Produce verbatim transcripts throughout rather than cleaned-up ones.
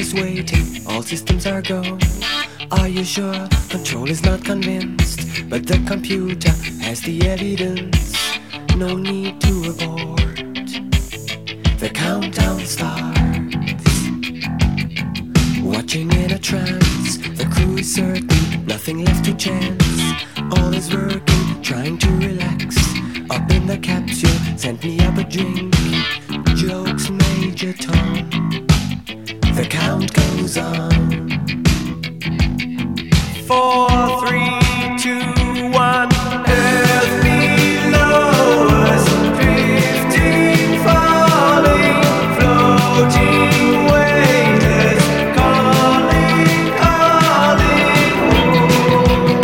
is waiting, all systems are go. Are you sure? Control is not convinced, but the computer has the evidence. No need to abort. The countdown starts. Watching in a trance, the crew is certain, nothing left to chance. All is working, trying to relax. Up in the capsule, sent me up a drink. Jokes, Major Tom. The count goes on. Four, three, two, one. Earth below us, drifting, falling, floating, weightless, calling, calling home.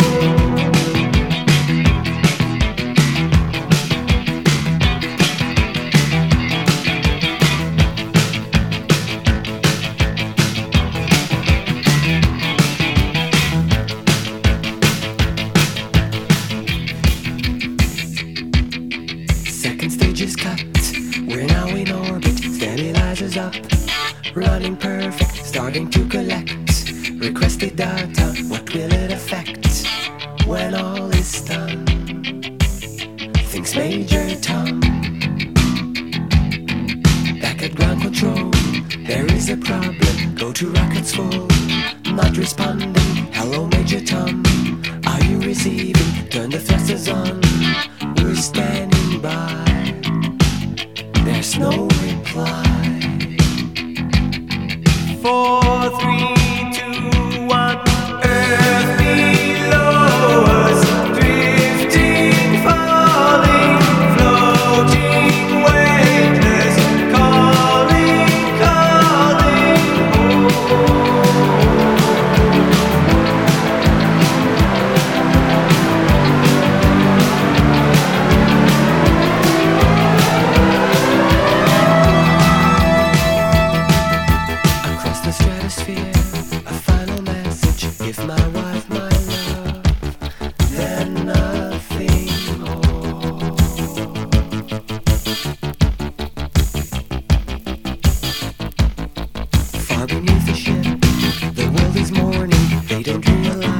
Second stage is cut, we're now in orbit, stabilizers up, running perfect, starting to collect requested data. What will it affect when all is done? Thinks Major Tom. Back at ground control, there is a problem, go to rockets full, not responding. Hello Major Tom, are you receiving? Turn the thrusters on, we're standing by. There's no reply. Four, three, two, one. Earth below us, drifting, falling, floating, weightless, calling, calling home. Across the stratosphere, a final message. If my wife, my love, then nothing more. Far beneath the ship, the world is mourning. They don't realize